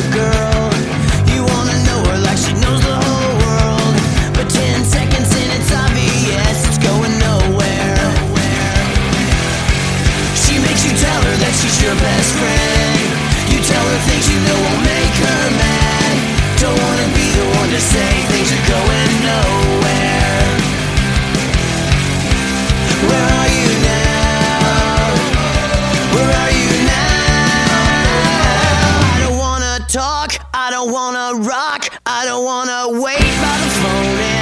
girl. You wanna know her like she knows the whole world, but 10 seconds and it's obvious it's going nowhere. She makes you tell her that she's your best friend. You tell her things you know will make her mad. Don't wanna be the one to say things are going nowhere. Where are you now? Where are you now? I don't wanna talk, I don't wanna rock, I don't wanna wait by the phone